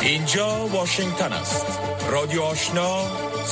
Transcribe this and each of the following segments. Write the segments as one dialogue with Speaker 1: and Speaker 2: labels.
Speaker 1: اینجا واشنگتن است. رادیو آشنا،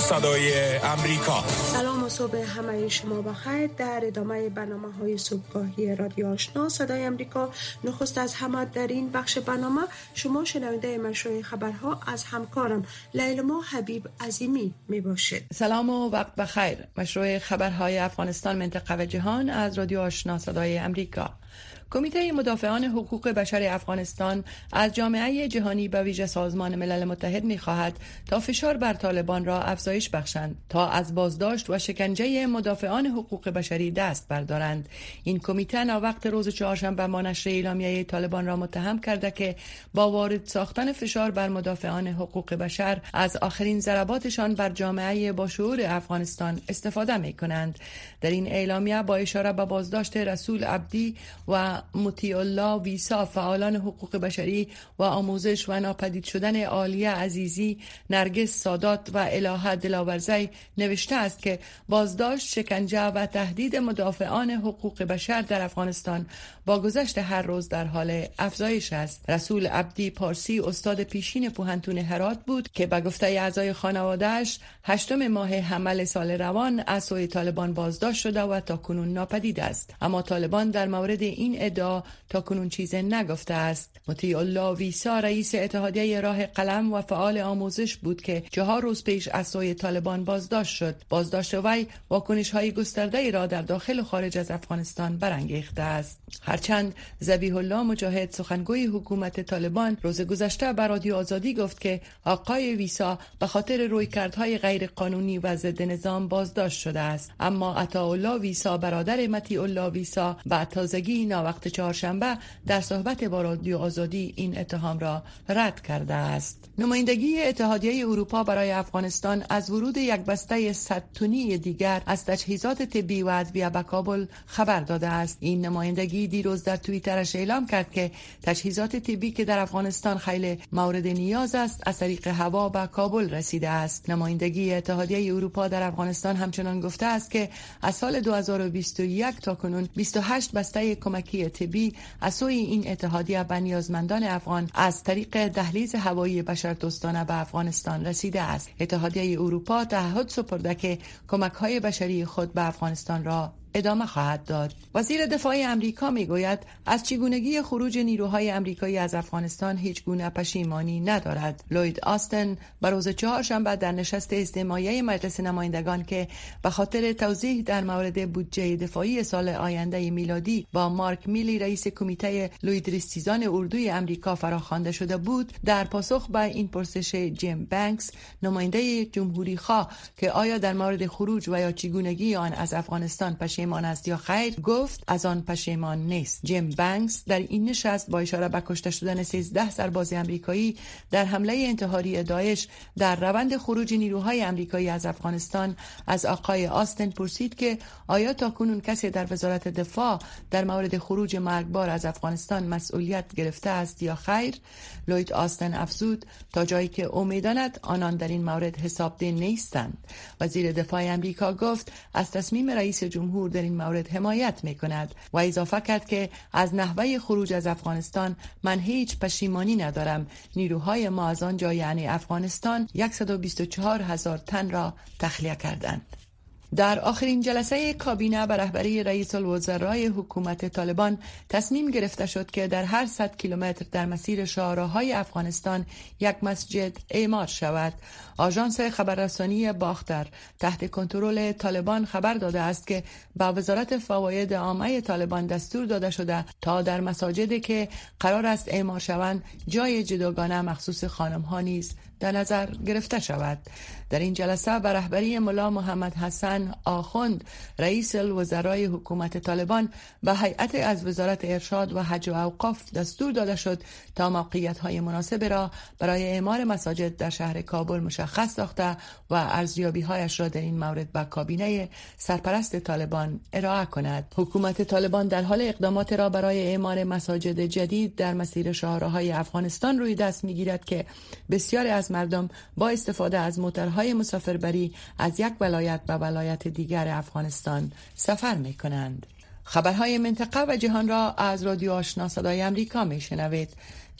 Speaker 1: صدای امریکا.
Speaker 2: سلام و صبح همه شما بخیر. در ادامه برنامه‌های صبحگاهی رادیو آشنا صدای امریکا، نخست از همه در این بخش برنامه شما شنونده مشروع خبرها از همکارم لیلما حبیب عظیمی می باشید.
Speaker 3: سلام و وقت بخیر. مشروع خبرهای افغانستان، منطقه و جهان از رادیو آشنا صدای امریکا. کمیته مدافعان حقوق بشر افغانستان از جامعه جهانی به ویژه سازمان ملل متحد می‌خواهد تا فشار بر طالبان را افزایش بخشند تا از بازداشت و شکنجه مدافعان حقوق بشری دست بردارند. این کمیته وقت روز چهارشنبه با نشر اعلامیه طالبان را متهم کرده که با وارد ساختن فشار بر مدافعان حقوق بشر از آخرین ضرباتشان بر جامعه با شعور افغانستان استفاده می‌کنند. در این اعلامیه با اشاره به بازداشت رسول عبدی و مطیع الله ویسا، فعالان حقوق بشری و آموزش و ناپدید شدن عالیه عزیزی، نرگس سادات و الهه دلاورزی نوشته است که بازداشت، شکنجه و تهدید مدافعان حقوق بشر در افغانستان با گذشت هر روز در حال افزایش است. رسول عبدی پارسی استاد پیشین پوهنتون هرات بود که به گفته اعضای خانواده‌اش 8 ماه حمل سال روان از سوی طالبان بازداشت شده و تاکنون ناپدید است، اما طالبان در مورد این ادعا تاکنون چیزی نگفته است. مطیع الله ویسا رئیس اتحادیه راه قلم و فعال آموزش بود که 4 روز پیش از سوی طالبان بازداشت شد. بازداشت وی واکنش‌های گسترده‌ای را در داخل و خارج از افغانستان برانگیخته است. هرچند ذبیح الله مجاهد، سخنگوی حکومت طالبان، روز گذشته به رادیو آزادی گفت که آقای ویسا به خاطر رویکردهای غیر قانونی و ضد نظام بازداشت شده است، اما عطاالله ویسا، برادر مطیع الله ویسا، به تازگی وقت چهارشنبه در صحبت با رادیو آزادی این اتهام را رد کرده است. نمایندگی اتحادیه اروپا برای افغانستان از ورود یک بسته 100 تنی دیگر از تجهیزات طبی و ادویه به کابل خبر داده است. این نمایندگی دیروز در توییترش اعلام کرد که تجهیزات طبی که در افغانستان خیلی مورد نیاز است از طریق هوا به کابل رسیده است. نمایندگی اتحادیه اروپا در افغانستان همچنان گفته است که از سال 2021 تا کنون 28 بسته کمکی طبی از سوی این اتحادیه به نیازمندان افغان از طریق دهلیز هوایی بشردوستانه به افغانستان رسیده است. اتحادیه اروپا تعهد سپرده که کمک‌های بشری خود به افغانستان را ادامه خواهد داد. وزیر دفاع امریکا میگوید از چگونگی خروج نیروهای امریکایی از افغانستان هیچ گونه پشیمانی ندارد. لوید آستن به روز چهارشنبه در نشست اجتماعی مجلس نمایندگان که به خاطر توضیح در مورد بودجه دفاعی سال آینده میلادی با مارک میلی، رئیس کمیته لویدریستیزان اردوی امریکا، فراخوانده شده بود، در پاسخ به این پرسش جیم بانکس، نماینده جمهوری خواه، که آیا در مورد خروج و یا چگونگی آن از افغانستان پشیمان است یا خیر، گفت از آن پشیمان نیست. جیم بانکس در این نشست با اشاره به کشته شدن 13 سرباز امریکایی در حمله انتحاری داعش در روند خروج نیروهای امریکایی از افغانستان از آقای آستن پرسید که آیا تاکنون کسی در وزارت دفاع در مورد خروج مرگبار از افغانستان مسئولیت گرفته است یا خیر. لوید آستن افزود تا جایی که او می‌داند آنان در این مورد حسابدین نیستند. وزیر دفاع امریکا گفت از تصمیم رئیس جمهور در این مورد حمایت می‌کند و اضافه کرد که از نحوه خروج از افغانستان من هیچ پشیمانی ندارم. نیروهای ما از آنجا، یعنی افغانستان، 124,000 تن را تخلیه کردند. در آخرین جلسه کابینه به رهبری رئیس الوزرای حکومت طالبان تصمیم گرفته شد که در هر 100 کیلومتر در مسیر شاهراهای افغانستان یک مسجد اعمار شود. آژانس خبررسانی باختر تحت کنترل طالبان خبر داده است که به وزارت فواید عامه طالبان دستور داده شده تا در مساجدی که قرار است اعمار شوند جای جداگانه مخصوص خانم‌ها نیز در نظر گرفته شود. در این جلسه به رهبری ملا محمد حسن آخوند، رئیس الوزرای حکومت طالبان، به هیئت از وزارت ارشاد و حج و اوقاف دستور داده شد تا موقعیت‌های مناسب را برای اعمار مساجد در شهر کابل مشخص ساخته و ارزیابی‌هایش را در این مورد به کابینه سرپرست طالبان ارائه کند. حکومت طالبان در حال اقدامات را برای اعمار مساجد جدید در مسیر شاهراهای افغانستان روی دست می‌گیرد که بسیاری از مردم با استفاده از موتورهای مسافربری از یک ولایت به ولایت دیگر افغانستان سفر می‌کنند. خبرهای منطقه و جهان را از رادیو آشنا صدای امریکا می‌شنوید.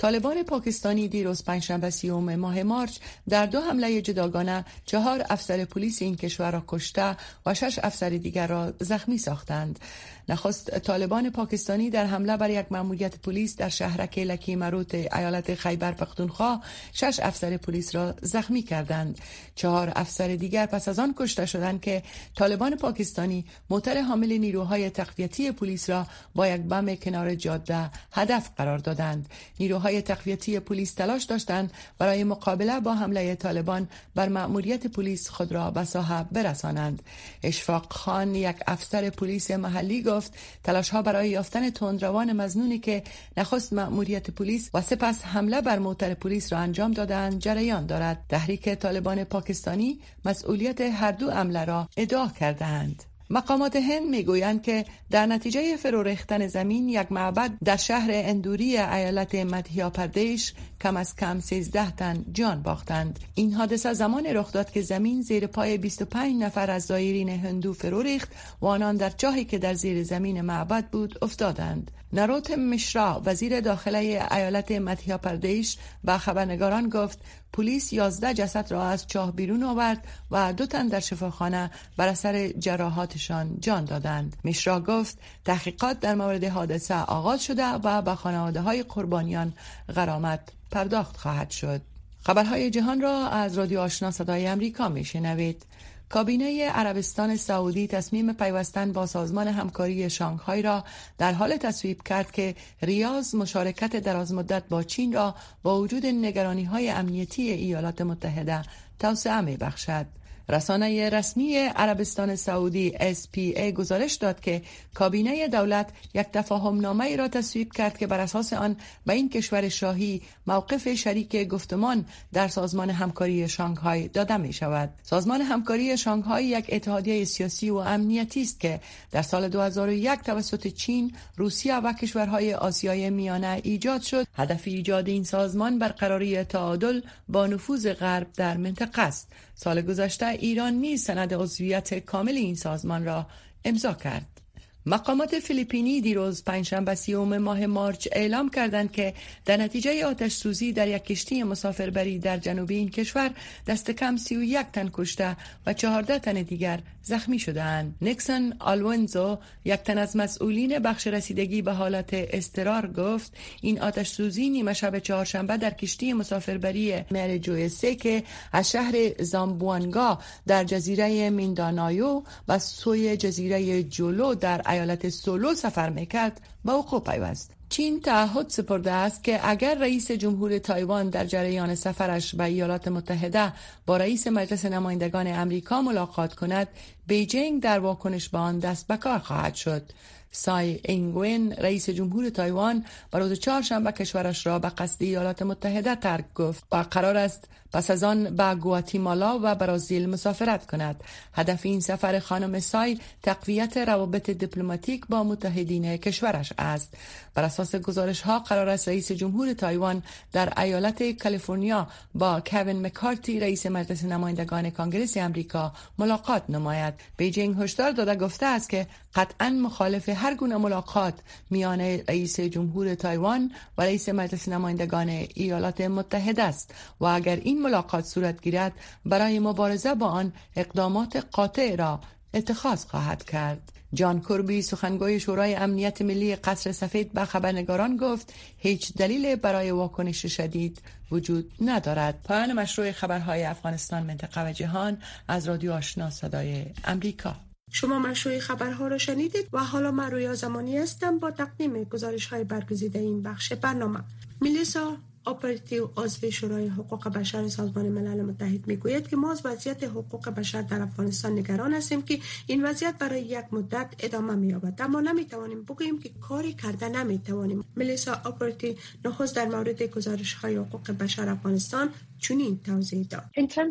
Speaker 3: طالبان پاکستانی دیروز پنجشنبه 30 ماه مارچ در 2 حمله جداگانه 4 افسر پلیس این کشور را کشته و 6 افسر دیگر را زخمی ساختند. نخست طالبان پاکستانی در حمله بر یک مأموریت پلیس در شهرک لکی مروت ایالت خیبر پختونخوا 6 افسر پلیس را زخمی کردند. 4 افسر دیگر پس از آن کشته شدند که طالبان پاکستانی موتر حامل نیروهای تقویتی پلیس را با یک بم کنار جاده هدف قرار دادند. نیروهای تقویتی پلیس تلاش داشتند برای مقابله با حمله طالبان بر مأموریت پلیس خود را به ساحه برسانند. اشفاق خان، یک افسر پلیس محلی، گفت تلاش‌ها برای یافتن تندروان مظنونی که نخست مأموریت پلیس و سپس حمله بر موتر پلیس را انجام دادند جریان دارد. تحریک طالبان پاکستانی مسئولیت هر دو حمله را ادعا کردند. مقامات هند میگویند که در نتیجه فرو ریختن زمین یک معبد در شهر اندوری ایالت مدهیا پردیش کم از کم 13 تن جان باختند. این حادثه زمان رخ داد که زمین زیر پای 25 نفر از زائرین هندو فرو ریخت و آنان در چاهی که در زیر زمین معبد بود افتادند. نروت مشرا، وزیر داخله ایالت مدهیا پردیش، به خبرنگاران گفت پلیس 11 جسد را از چاه بیرون آورد و 2 تن در شفاخانه بر اثر جراحاتشان جان دادند. مشرا گفت تحقیقات در مورد حادثه آغاز شده و به خانواده‌های قربانیان غرامت پرداخت خواهد شد. خبرهای جهان را از رادیو آشنا صدای امریکا میشنوید. کابینه عربستان سعودی تصمیم پیوستن با سازمان همکاری شانگهای را در حال تصویب کرد که ریاض مشارکت درازمدت با چین را با وجود نگرانی‌های امنیتی ایالات متحده توسعه می‌بخشد. رسانه رسمی عربستان سعودی SPA گزارش داد که کابینه دولت یک تفاهمنامه را تصویب کرد که بر اساس آن به این کشور شاهی موقف شریک گفتمان در سازمان همکاری شانگهای داده می شود. سازمان همکاری شانگهای یک اتحادیه سیاسی و امنیتی است که در سال 2001 توسط چین، روسیه و کشورهای آسیای میانه ایجاد شد. هدف ایجاد این سازمان برقراری تعادل با نفوذ غرب در منطقه است. سال گذشته ایران نیز سند عضویت کامل این سازمان را امضا کرد. مقامات فیلیپینی دیروز پنجشنبه 30 ماه مارچ اعلام کردند که در نتیجه آتش سوزی در یک کشتی مسافربری در جنوب این کشور دست کم 31 تن کشته و 14 تن دیگر زخمی شدند. نیکسون آلونزو، یک تن از مسئولین بخش رسیدگی به حالت اضطرار، گفت این آتش سوزی نیمه شب چهارشنبه در کشتی مسافربری مریجوئسه که از شهر زامبوانگا در جزیره میندانایو و سوی جزیره جولو در ایالت سولو سفر میکرد به وقوع پیوست. چین تعهد سپرده است که اگر رئیس جمهور تایوان در جریان سفرش به ایالات متحده با رئیس مجلس نمایندگان امریکا ملاقات کند، بیجینگ در واکنش به آن دست به کار خواهد شد. سای اینگوین، رئیس جمهور تایوان، روز چهارشنبه کشورش را به قصد ایالات متحده ترک گفت و قرار است پس از آن به گواتیمالا و برزیل مسافرت کند. هدف این سفر خانم سای تقویت روابط دیپلماتیک با متحدین کشورش است. بر اساس گزارش ها قرار است رئیس جمهور تایوان در ایالت کالیفرنیا با کوین مکارتی، رئیس مجلس نمایندگان کانگرس امریکا، ملاقات نماید. بیجینگ هشدار داده گفته است که قطعاً مخالف هر گونه ملاقات میان رئیس جمهور تایوان و رئیس مجلس نمایندگان ایالات متحده است و اگر این ملاقات صورت گیرد برای مبارزه با آن اقدامات قاطع را اتخاذ خواهد کرد. جان کربی، سخنگوی شورای امنیت ملی قصر سفید، به خبرنگاران گفت هیچ دلیل برای واکنش شدید وجود ندارد. پایان مشروع خبرهای افغانستان، منطقه و جهان از رادیو آشنا صدای امریکا.
Speaker 2: شما مشروع خبرها را شنیدید و حالا من رویا زمانی هستم با تقدیم گزارش‌های برگزیده این بخش برنامه. ملیسا اپراتیو عضو شورای حقوق بشر سازمان ملل متحد میگوید که ما از وضعیت حقوق بشر در افغانستان نگران هستیم که این وضعیت برای یک مدت ادامه می‌یابد، اما نمی‌توانیم بگوییم که کاری کرده نمی‌توانیم. ملیسا اپراتیو نخست در مورد گزارش‌های حقوق بشر افغانستان چنین توضیح داد.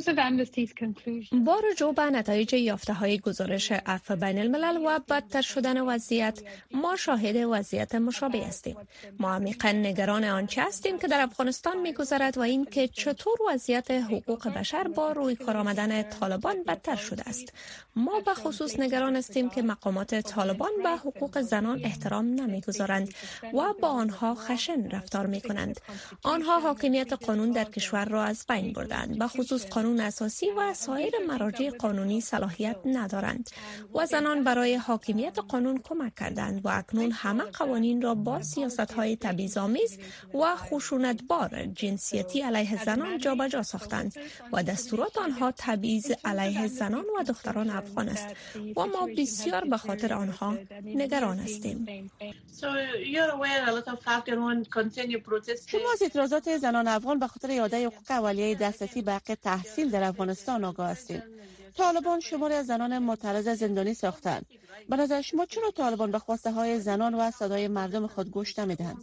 Speaker 4: با رجوع به نتایج یافته‌های گزارش عفو بین الملل و بدتر شدن وضعیت، ما شاهد وضعیت مشابه هستیم. ما عمیقاً نگران آنچه هستیم که در افغانستان می‌گذرد و این که چطور وضعیت حقوق بشر با روی کار آمدن طالبان بدتر شده است. ما به خصوص نگران هستیم که مقامات طالبان به حقوق زنان احترام نمی‌گذارند و با آنها خشن رفتار می‌کنند. آنها حاکمیت قانون در کشور را از بین بردند. به خصوص قانون اساسی و سایر مراجع قانونی صلاحیت ندارند و زنان برای حاکمیت قانون کمک کردند و اکنون همه قوانین را با سیاست‌های تبعیض‌آمیز و خشونتبار جنسیتی علیه زنان جابجا ساختند و دستورات آنها تبعیض علیه زنان و دختران افغان است و ما بسیار به خاطر آنها نگران هستیم.
Speaker 5: شما از اعتراضات زنان افغان به خاطر اعاده حقوق اولیه دسترسی به حق تحصیل در افغانستان آگاه هستید. طالبان شماری از زنان معترض زندانی ساختند. به نظر شما چرا طالبان به خواسته های زنان و صدای مردم خود گوش نمیدهند؟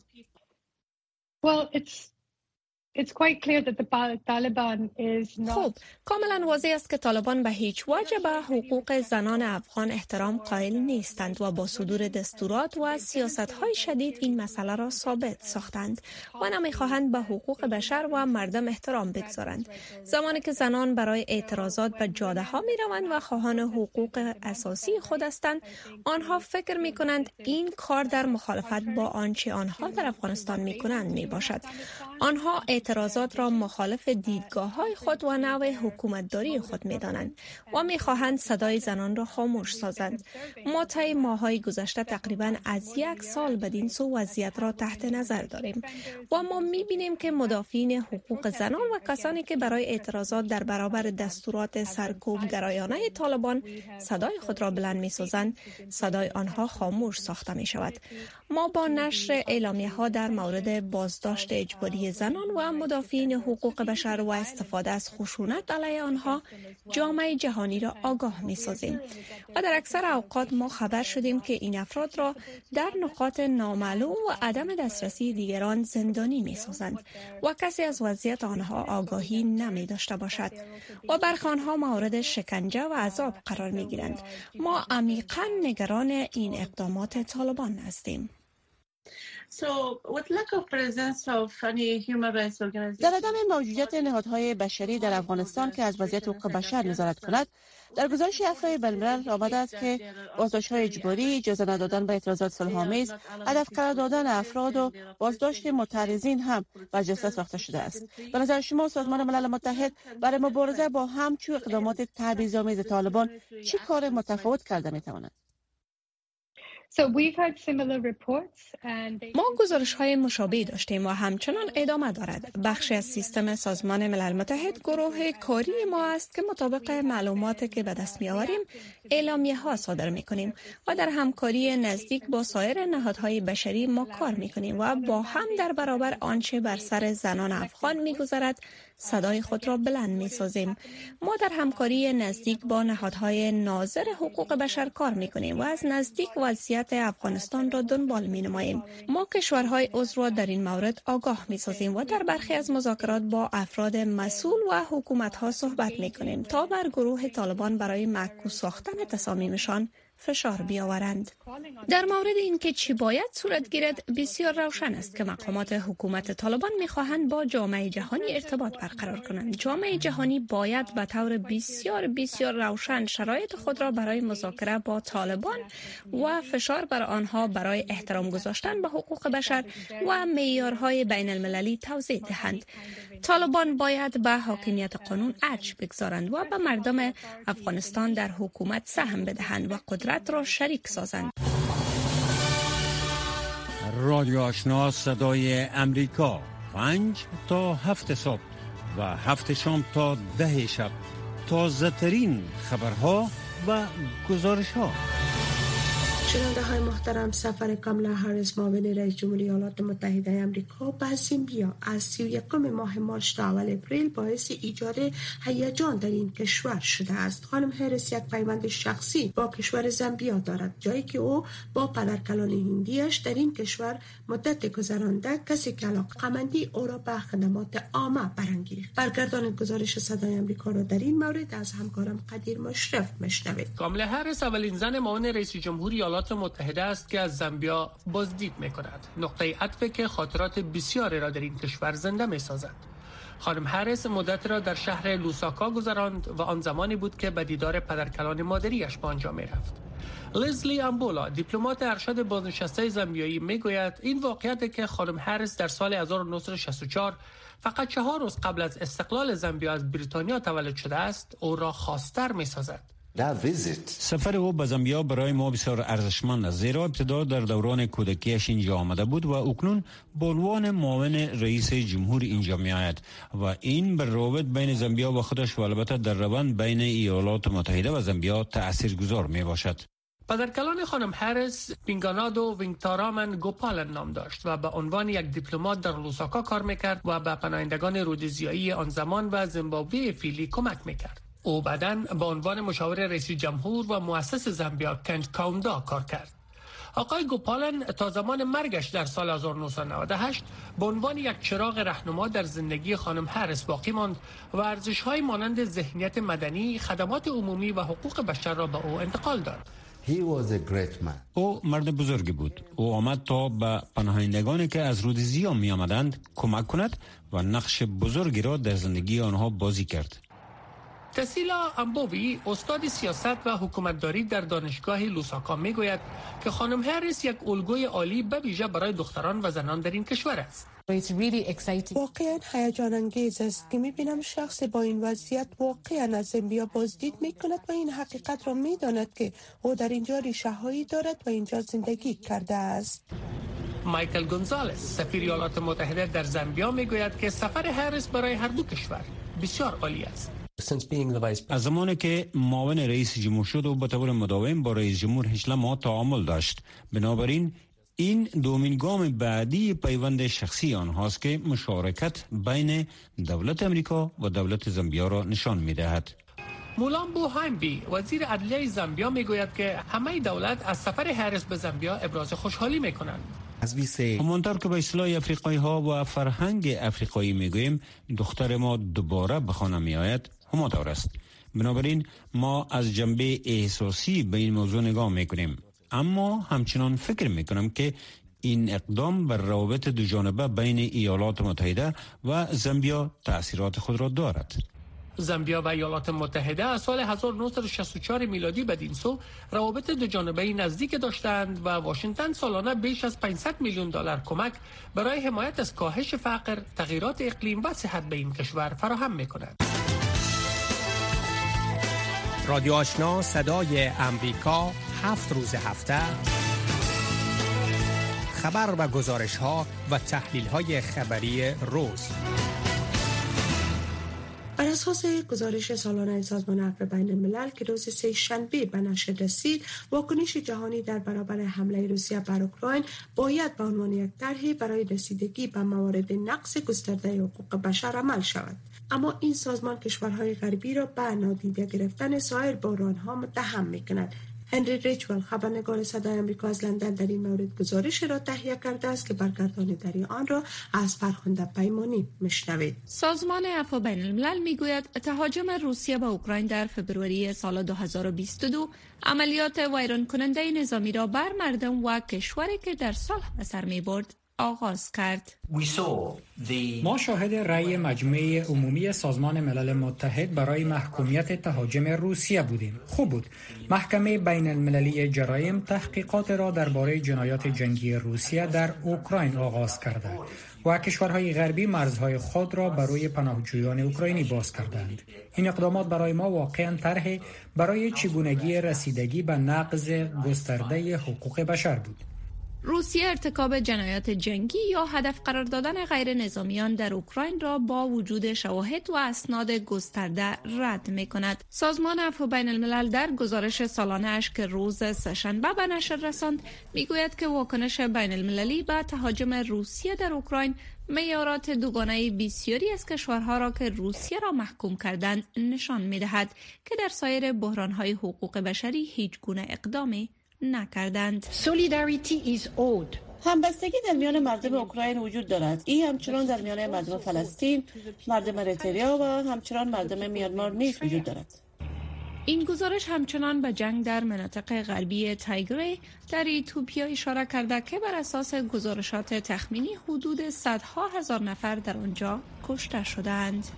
Speaker 4: خب، کاملا واضح است که طالبان به هیچ وجه به حقوق زنان افغان احترام قائل نیستند و با صدور دستورات و سیاست‌های شدید این مسئله را ثابت ساختند و نمی‌خواهند به حقوق بشر و مردم احترام بگذارند. زمانی که زنان برای اعتراضات به جاده‌ها می‌روند و خواهان حقوق اساسی خود هستند، آنها فکر می‌کنند این کار در مخالفت با آنچه آنها در افغانستان می‌کنند میباشد. آنها اعتراضات را مخالف دیدگاه‌های خود و نوع حکومتداری خود می‌دانند و می‌خواهند صدای زنان را خاموش سازند. ما طی ماه‌های گذشته تقریباً از 1 سال بدین سو وضعیت را تحت نظر داریم و ما می‌بینیم که مدافعین حقوق زنان و کسانی که برای اعتراضات در برابر دستورات سرکوبگرایانه طالبان صدای خود را بلند می‌سازند، صدای آنها خاموش ساخته می‌شود. ما با نشر اعلامیه‌ها در مورد بازداشت اجباری زنان و مدافعین حقوق بشر و استفاده از خشونت علیه آنها جامعه جهانی را آگاه می‌سازیم و در اکثر اوقات ما خبر شدیم که این افراد را در نقاط نامعلوم و عدم دسترسی دیگران زندانی می‌سازند و کسی از وضعیت آنها آگاهی نمی‌داشته باشد و برخی آنها مورد شکنجه و عذاب قرار می‌گیرند. ما عمیقاً نگران این اقدامات طالبان هستیم.
Speaker 5: در عدم موجودیت نهادهای بشری در افغانستان که از وضعیت حقوق بشر نظارت کند، در گزارش افراد بین‌الملل آمده است که بازداشت‌های اجباری، اجازه ندادن به اعتراضات صلح‌آمیز، هدف قرار دادن افراد و بازداشت معترضین هم برجسته ساخته شده است. به نظر شما سازمان ملل متحد برای مبارزه با همچون اقدامات تبعیض‌آمیز طالبان چه کار متفاوت کرده می‌تواند؟
Speaker 4: ما گزارش‌های مشابهی داشتیم و همچنان ادامه دارد. بخشی از سیستم سازمان ملل متحد گروه کاری ما است که مطابق معلوماتی که به دست می‌آوریم اعلامیه‌ها صادر می‌کنیم و در همکاری نزدیک با سایر نهادهای بشری ما کار می‌کنیم و با هم در برابر آنچه بر سر زنان افغان می‌گذرد صدای خود را بلند می‌سازیم. ما در همکاری نزدیک با نهادهای ناظر حقوق بشر کار می‌کنیم و از نزدیک وضعیت افغانستان را دنبال می‌نماییم. ما کشورهای عضو را در این مورد آگاه می‌سازیم و در برخی از مذاکرات با افراد مسئول و حکومت‌ها صحبت می‌کنیم تا بر گروه طالبان برای معکوس ساختن تصامیمشان فشار بیاورند. در مورد اینکه چی باید صورت گیرد بسیار روشن است که مقامات حکومت طالبان می‌خواهند با جامعه جهانی ارتباط برقرار کنند. جامعه جهانی باید به طور بسیار روشن شرایط خود را برای مذاکره با طالبان و فشار بر آنها برای احترام گذاشتن به حقوق بشر و معیارهای بین المللی توضیح دهند. طالبان باید به حاکمیت قانون ارج بگذارند و به مردم افغانستان در حکومت سهم بدهند و قدرت را شریک سازند.
Speaker 6: رادیو آشنا صدای امریکا 5 تا 7 صبح و 7 شام تا 10 شب. تازه ترین خبرها و گزارش ها.
Speaker 2: شنونده های محترم، سفر کاملا هریس معاون رئیس جمهوری ایالات متحده آمریکا به زامبیا از 31 ماه مارس تا اول اپریل باعث ایجاد هیجان در این کشور شده است. خانم هریس یک پیوند شخصی با کشور زامبیا دارد، جایی که او با پدرکلان هندیش در این کشور مدت گذرانده، کسی که علاقه‌مندی او را به خدمات عامه برانگیخت. برگردان گزارش صدای آمریکا را در این مورد از همکارم قدیر مشرف میشنوید.
Speaker 7: کاملا هریس اولین زن معاون رئیس جمهوری ایالات ایالات متحده است که از زامبیا بازدید می‌کند. نقطه عطفی که خاطرات بسیاری را در این کشور زنده می‌سازد. خانم هریس مدت را در شهر لوساکا گذراند و آن زمانی بود که به دیدار پدرکلان مادریش به آنجا می‌رفت. لزلی امبولا، دیپلمات ارشد بازنشسته زامبیایی، میگوید این واقعیت که خانم هریس در سال 1964 فقط 4 روز قبل از استقلال زامبیا از بریتانیا تولد شده است، او را خواستر می‌سازد.
Speaker 6: سفر او به زامبیا برای ما بسیار ارزشمند است، زیرا ابتدا در دوران کودکیش اینجا آمده بود و اکنون به عنوان معاون رئیس جمهور اینجا می آید و این بر روابط بین زامبیا و خودش و البته در روند بین ایالات متحده و زامبیا تاثیرگذار می باشد.
Speaker 7: پدرکلان خانم هریس پینگانادو وینگتارامن گوپالن نام داشت و به عنوان یک دیپلمات در لوساکا کار میکرد و به پناهندگان رودزیایی آن زمان و زیمبابوه فعلی کمک میکرد. او بعداً به عنوان مشاور رئیس جمهور و مؤسس زامبیا کنت کاوندا کار کرد. آقای گوپالن تا زمان مرگش در سال 1998 به عنوان یک چراغ راهنما در زندگی خانم هریس باقی ماند و ارزش‌های مانند ذهنیت مدنی، خدمات عمومی و حقوق بشر را به او انتقال داد.
Speaker 6: او مرد بزرگی بود. او آمد تا به پناهندگانی که از رودزیا می آمدند کمک کند و نقش بزرگی را در زندگی آنها بازی کرد.
Speaker 7: تسیلا امبووی، استاد سیاست و حکومتداری در دانشگاه لوساکا میگوید که خانم هریس یک الگوی عالی به ویژه برای دختران و زنان در این کشور است.
Speaker 2: واقعا هیجان انگیز است که میبینم شخص با این وضعیت واقعا از زامبیا بازدید میکند و این حقیقت را میداند که او در اینجا ریشه هایی دارد و اینجا زندگی کرده است.
Speaker 7: مایکل گونزالز، سفیر ایالات متحده در زامبیا میگوید که سفر هریس برای هر دو کشور بسیار عالی است.
Speaker 6: از زمانی که معاون رئیس جمهور شد و به طور مداوم با رئیس جمهور هیچلما تعامل داشت، بنابراین این دومین گام بعدی پیوند شخصی آنهاست که مشارکت بین دولت امریکا و دولت زامبیا را نشان می‌دهد.
Speaker 7: مولامبو هایمبی، وزیر عدلیه زامبیا میگوید که همه دولت از سفر هریس به زامبیا ابراز خوشحالی میکنند.
Speaker 6: همانطور که به اصطلاح افریقایی ها و فرهنگ افریقایی میگوییم، دختر ما دوباره به خانه می آید، همانطور است. بنابراین ما از جنبه احساسی به این موضوع نگاه میکنیم، اما همچنان فکر میکنم که این اقدام بر روابط دو جانبه بین ایالات متحده و زامبیا تأثیرات خود را دارد.
Speaker 7: زامبیا و ایالات متحده از سال 1964 میلادی بدین سو روابط دو جانبه نزدیک داشتند و واشنگتن سالانه بیش از 500 میلیون دلار کمک برای حمایت از کاهش فقر، تغییرات اقلیم و صحت به این کشور فراهم می‌کند.
Speaker 8: رادیو آشنا صدای امریکا 7 روز هفته خبر و گزارش‌ها و تحلیل‌های خبری روز.
Speaker 2: بر اساس گزارش سالانه سازمان عفو بین الملل که روز سه‌شنبه به نشر رسید، واکنش جهانی در برابر حمله روسیه بر اوکراین باید به عنوان یک طرحی برای رسیدگی به موارد نقض گسترده حقوق بشر عمل شود. اما این سازمان کشورهای غربی را به نادیده گرفتن سایر بحران‌ها متهم می‌کند. هنری ریچول، خبرنگار صدای آمریکا از لندن، در این مورد گزارش را تهیه کرده است که برگرداندگی آن را از فرخنده پیمانی میشنوید.
Speaker 4: سازمان عفو بین الملل میگوید تهاجم روسیه به اوکراین در فوریه سال 2022 عملیات ویران کننده نظامی را بر مردم و کشوری که در صلح به سر میبرد آغاز کرد.
Speaker 9: ما شاهد رأی مجمع عمومی سازمان ملل متحد برای محکومیت تهاجم روسیه بودیم. خوب بود. محکمه بین المللی جرایم تحقیقات را درباره جنایات جنگی روسیه در اوکراین آغاز کرده و کشورهای غربی مرزهای خود را برای پناهجویان اوکراینی باز کردند. این اقدامات برای ما واقعاً طرح برای چگونگی رسیدگی به نقض گسترده حقوق بشر بود.
Speaker 4: روسیه ارتکاب جنایات جنگی یا هدف قرار دادن غیر نظامیان در اوکراین را با وجود شواهد و اسناد گسترده رد می کند. سازمان عفو بین الملل در گزارش سالانه اش که روز سه‌شنبه به نشر رساند میگوید که واکنش بین المللی به تهاجم روسیه در اوکراین معیارات دوگانه بسیاری از کشورها را که روسیه را محکوم کردند نشان می دهد که در سایر بحران‌های حقوق بشری هیچ گونه اقدامی نکردند.
Speaker 5: همبستگی در میان مردم اوکراین وجود دارد. این همچنان در میان مردم فلسطین، مردم اریتریا و همچنان مردم میانمار نیز وجود دارد.
Speaker 4: این گزارش همچنان به جنگ در مناطق غربی تایگری در ایتوپیا اشاره کرده که بر اساس گزارشات تخمینی حدود صدها هزار نفر در آنجا کشته شدند.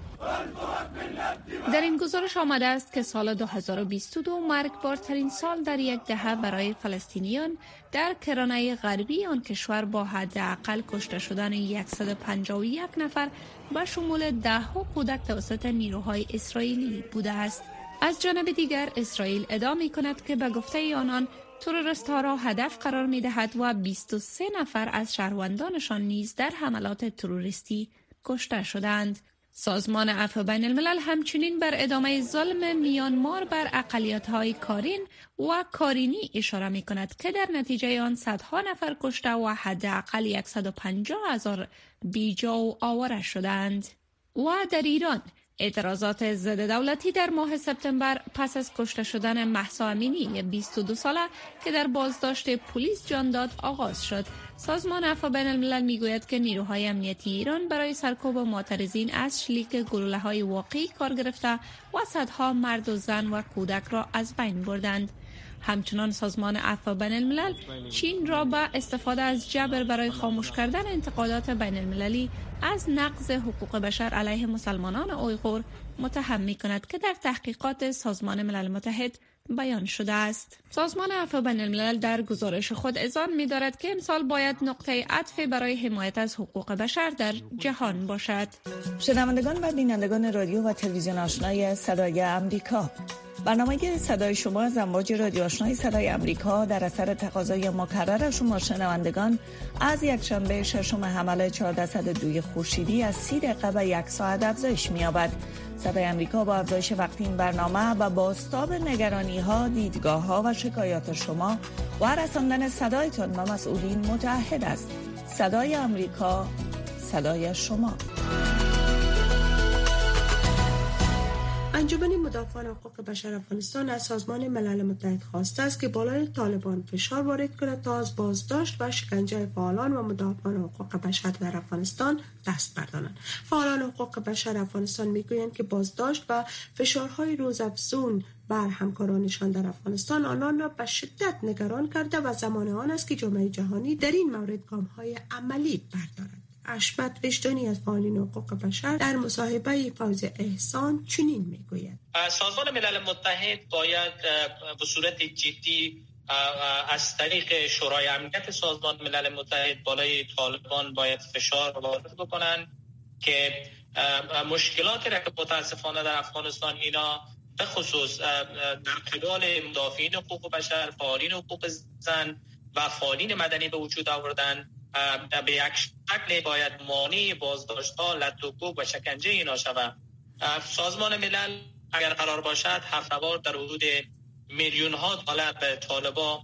Speaker 4: در این گزارش آمده است که سال 2022 مرگبارترین سال در یک دهه برای فلسطینیان در کرانه غربی آن کشور با حداقل کشته شدن 151 نفر به شمول 10 کودک توسط نیروهای اسرائیلی بوده است. از جانب دیگر اسرائیل ادعا می‌کند که به گفته آنان تروریست‌ها را هدف قرار می‌دهد و 23 نفر از شهروندانشان نیز در حملات تروریستی کشته شدند. سازمان عفو بین الملل همچنین بر ادامه ظلم میانمار بر اقلیت‌های کارین و کارینی اشاره می‌کند که در نتیجه آن صدها نفر کشته و حداقل 150,000 بیجا و آواره شدند. و در ایران اعتراضات ضد دولتی در ماه سپتامبر پس از کشته شدن مهسا امینی 22 ساله که در بازداشت پلیس جان داد آغاز شد. سازمان عفو بین الملل میگوید که نیروهای امنیتی ایران برای سرکوب معترضین از شلیک گلوله‌های واقعی کار گرفته و صدها مرد و زن و کودک را از بین بردند. همچنان سازمان عفو بین الملل چین را به استفاده از جبر برای خاموش کردن انتقادات بین المللی از نقض حقوق بشر علیه مسلمانان اویغور متهم می‌کند که در تحقیقات سازمان ملل متحد بیان شده است. سازمان عفو بین الملل در گزارش خود اذعان می‌دارد که امسال باید نقطه عطف برای حمایت از حقوق بشر در جهان باشد.
Speaker 10: شنوندگان و بینندگان رادیو و تلویزیون آشنای صدای آمریکا، برنامه صدای شما از امواج رادیو آشنای صدای آمریکا در اثر تقاضای مکرر شما شنوندگان از یکشنبه ششم حمل 1402 خورشیدی از 30 دقیقه به 1 ساعت افزایش می‌یابد. صدای آمریکا با افزایش وقت این برنامه و بازتاب نگرانی‌ها، دیدگاه‌ها و شکایات شما و رساندن صدایتان به مسئولین متعهد است. صدای آمریکا، صدای شما.
Speaker 2: انجمن مدافعان حقوق بشر افغانستان از سازمان ملل متحد خواسته است که بالای طالبان فشار وارد کند تا از بازداشت و شکنجه فعالان و مدافعان حقوق بشر در افغانستان دست بردارند. فعالان حقوق بشر افغانستان میگویند که بازداشت و فشارهای روزافزون بر همکارانشان در افغانستان آنان را به شدت نگران کرده و زمان آن است که جامعه جهانی در این مورد گام‌های عملی بردارد. اشمت وجدانی از فعالین حقوق بشر در مصاحبه فوز احسان چنین میگوید:
Speaker 11: سازمان ملل متحد باید به صورت جدی از طریق شورای امنیت سازمان ملل متحد بالای طالبان باید فشار وارد بکنن که مشکلاتی را که متاسفانه در افغانستان اینا به خصوص در قبال مدافعین حقوق بشر، فعالین حقوق زن و فعالین مدنی به وجود آوردن به یک شکل باید مانع بازداشت‌ها، لطوکوب و شکنجه اینا شود. سازمان ملل اگر قرار باشد هفته‌وار در حدود میلیون‌ها دلار به طالبان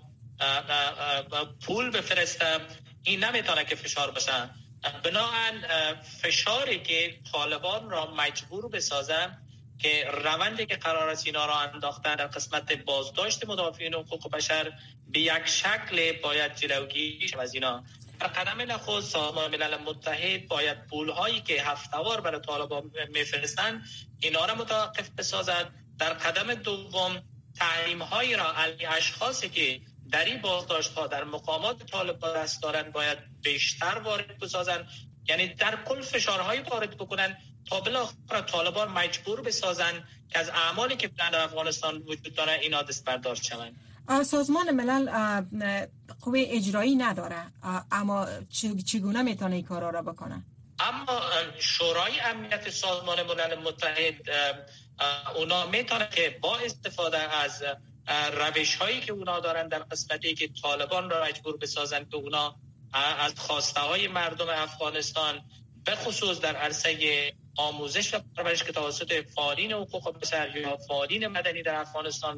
Speaker 11: پول بفرسته، این نمیتونه که فشار بشه. بنابراین فشاری که طالبان را مجبور بسازه که روندی که قرار است اینا را انداختن در قسمت بازداشت مدافعین حقوق بشر به یک شکل باید جلوگیری شود از اینا. در قدم نخست سازمان ملل متحد باید پول‌هایی که هفته‌وار برای طالبان می‌فرستند اینا را متوقف بسازد. در قدم دوم تحریم‌هایی را علیه اشخاصی که در این بازداشت‌ها در مقامات طالبان دست دارند باید بیشتر وارد بسازند، یعنی در کل فشارهایی وارد بکنن تا بالاخره طالبان مجبور بسازن که از اعمالی که در افغانستان وجود داره اینا دست برداشت شوند.
Speaker 12: سازمان ملل قوه اجرایی نداره، اما چگونه میتونه این کارا را بکنه؟
Speaker 11: اما شورای امنیت سازمان ملل متحد اونا میتونه که با استفاده از روش هایی که اونا دارن در قسمتی که طالبان را مجبور بسازن که اونا از خواسته های مردم افغانستان به خصوص در عرصه آموزش و پرورش که توسط فعالین حقوق بشر یا فعالین مدنی در افغانستان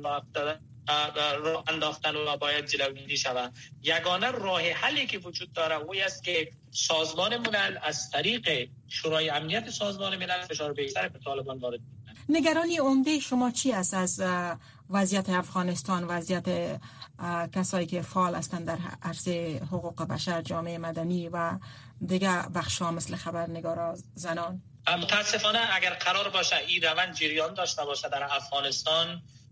Speaker 11: را انداختن و باید جلوگیری شود. یگانه راه حلی که وجود داره اوی است که سازمان ملل از طریق شورای امنیت سازمان ملل فشار بیشتر به طالبان وارد کنه.
Speaker 12: نگرانی عمده شما چی است از وضعیت افغانستان، وضعیت کسایی که فعال هستند در عرصه حقوق بشر، جامعه مدنی و دیگه بخش‌ها مثل خبرنگاران، زنان؟
Speaker 11: متاسفانه اگر قرار باشه این روند جریان داشته باشه در افغانستان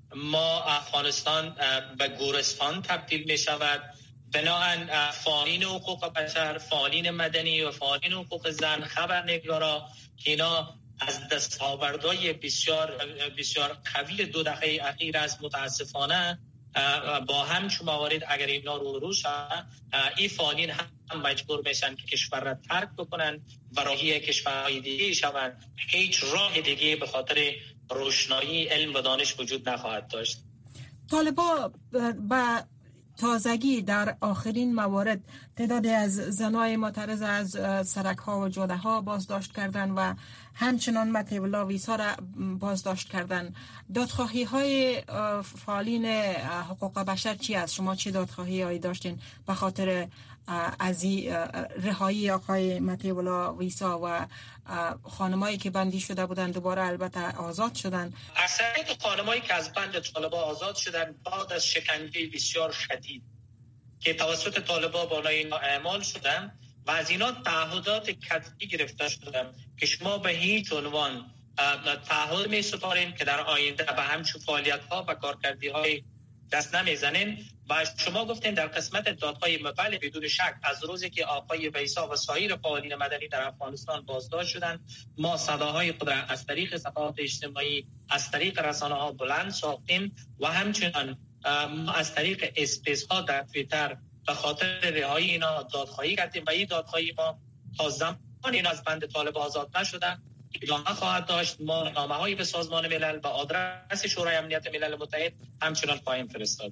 Speaker 11: ما افغانستان به گورستان تبدیل می شود. بنابراین فعالین حقوق بشر، فعالین مدنی و فعالین حقوق زن، خبرنگارا که اینا از دستاوردهای بسیار بسیار قوی 2 دهه اخیر است، متاسفانه با همچون موارد اگر اینا رو شد، این فعالین هم مجبور میشن که کشور را ترک بکنن و راهی کشورهای دیگه شوند. هیچ راه دیگه به خاطر روشنایی علم و دانش وجود نخواهد داشت.
Speaker 12: طالبان با تازگی در آخرین موارد تعدادی از زنای معترض از سرک ها و جاده ها بازداشت کردند و همچنان مطیع الله ویسا را بازداشت کردند. دادخواهی های فعالین حقوق بشر چی است؟ شما چه دادخواهی هایی داشتین به خاطر از رهایی آقای مطیع الله ویسا و خانمایی که بندی شده بودند دوباره البته آزاد شدند؟
Speaker 11: اکثریت خانمایی که از بند طالبان آزاد شدند بعد از شکنجه بسیار شدید که توسط طالبان بالای اینا اعمال شدند و از اینا تعهدات کتبی گرفته شدند که شما به هیچ عنوان تعهد می سپارین که در آینده به همچون فعالیت ها و کارکردی های دست نمیزنین. و شما گفتین در قسمت دادهای مبل بدون شک از روزی که آقای ویسا و سایر فعالین مدنی در افغانستان بازداشت شدند، ما صداهای خود را از طریق صفحات اجتماعی، از طریق رسانه ها بلند ساختیم و همچنان از طریق اسپیس ها در توییتر به خاطر رهایی اینا دادخواهی کردیم و این دادخواهی ما تا زمان اینا از بند طالب آزاد نشدن ادامه خواهد داشت. ما نامه‌هایی به سازمان ملل و آدرس شورای امنیت ملل متحد همچنان خواهیم فرستاد.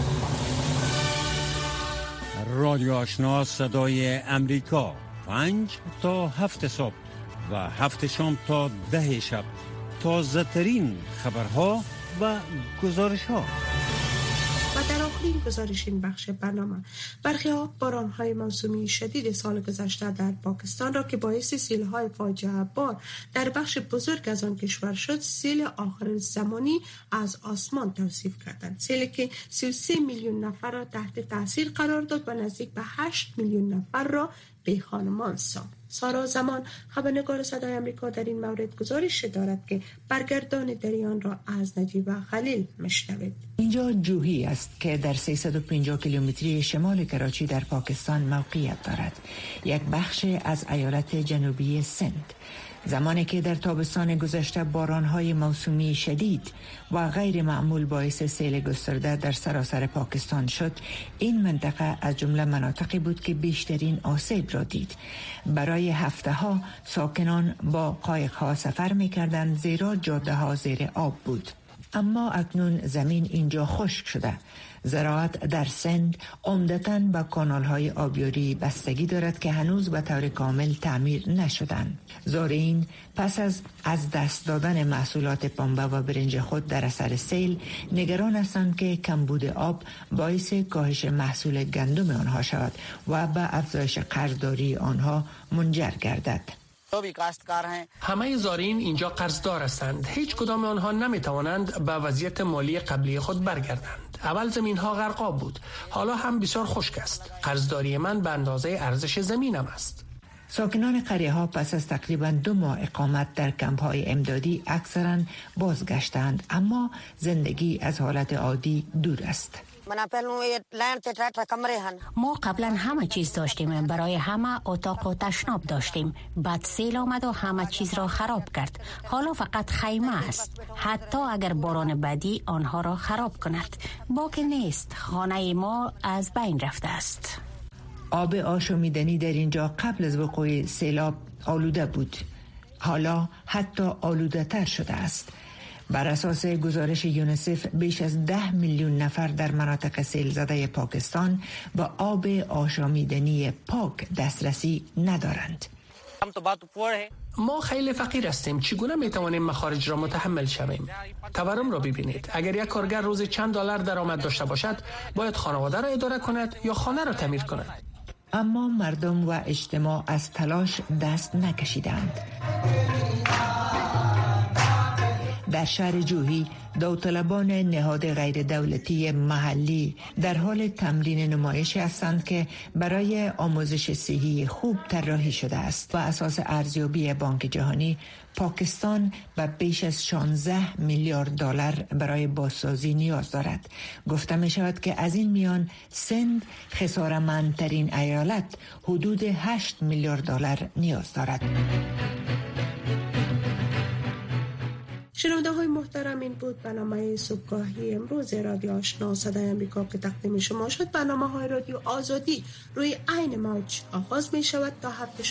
Speaker 6: رادیو آشنا صدای امریکا 5 تا 7 صبح و 7 شام تا 10 شب، تازه ترین خبرها و گزارش ها.
Speaker 2: و در آخرین گزارش این بخش برنامه، برخی ها باران‌های موسمی شدید سال گذشته در پاکستان را که باعث سیل‌های فاجعه بار در بخش بزرگ از آن کشور شد، سیل آخر زمانی از آسمان توصیف کردند. سیلی که 33 میلیون نفر را تحت تاثیر قرار داد و نزدیک به 8 میلیون نفر را به خانمان ساخت. سارا زمان، خبرنگار صدای امریکا، در این مورد گزارش دارد که برگردان دریان را از نجیب خلیل میشنوید.
Speaker 13: اینجا جوهی است که در 350 کیلومتری شمال کراچی در پاکستان موقعیت دارد، یک بخش از ایالت جنوبی سند. زمانی که در تابستان گذشته بارانهای موسمی شدید و غیر معمول باعث سیل گسترده در سراسر پاکستان شد، این منطقه از جمله مناطقی بود که بیشترین آسیب را دید. برای هفته‌ها ساکنان با قایق‌ها سفر می‌کردند زیرا جاده‌ها زیر آب بود. اما اکنون زمین اینجا خشک شده. زراعت در سند عمدتاً به کانال‌های آبیاری بستگی دارد که هنوز به طور کامل تعمیر نشدند. زارعین پس از دست دادن محصولات پنبه و برنج خود در اثر سیل نگران هستند که کمبود آب باعث کاهش محصول گندم آنها شود و به افزایش قرضداری آنها منجر گردد.
Speaker 7: همه زارعین اینجا قرضدار هستند. هیچ کدام آنها نمیتوانند به وضعیت مالی قبلی خود برگردند. اول زمین ها غرقاب بود، حالا هم بسیار خشک است. قرضداری من به اندازه ارزش زمینم است.
Speaker 13: ساکنان قریه ها پس از تقریباً 2 ماه اقامت در کمپ های امدادی اکثراً بازگشتند، اما زندگی از حالت عادی دور است.
Speaker 14: ما قبلا همه چیز داشتیم، برای همه اتاق و تشناب داشتیم. بعد سیل آمد و همه چیز را خراب کرد. حالا فقط خیمه است، حتی اگر باران بدی آنها را خراب کند باقی نیست. خانه ما از بین رفته است.
Speaker 13: آب آشامیدنی در اینجا قبل از وقوع سیلاب آلوده بود، حالا حتی آلوده تر شده است. بر اساس گزارش یونیسف بیش از 10 میلیون نفر در مناطق سیل زده پاکستان به آب آشامیدنی پاک دسترسی ندارند.
Speaker 7: ما خیلی فقیر هستیم. چگونه میتوانیم مخارج را متحمل شویم؟ تورم را ببینید. اگر یک کارگر روز چند دلار درآمد داشته باشد، باید خانواده را اداره کند یا خانه را تعمیر کند.
Speaker 13: اما مردم و اجتماع از تلاش دست نکشیدند. در شهر جوهی داوطلبان نهاد غیر دولتی محلی در حال تمرین نمایشی هستند که برای آموزش صحی خوب طراحی شده است و اساس ارزیابی بانک جهانی پاکستان به بیش از 16 میلیارد دلار برای بازسازی نیاز دارد. گفته می شود که از این میان سند خسارتمندترین ایالت حدود 8 میلیارد دلار نیاز دارد.
Speaker 2: شنونده های محترم، این بود برنامه صبحگاهی امروز رادیو آشنا صدای امریکا که تقدیم شما شد. برنامه های رادیو آزادی روی عین موج آغاز می شود تا هفته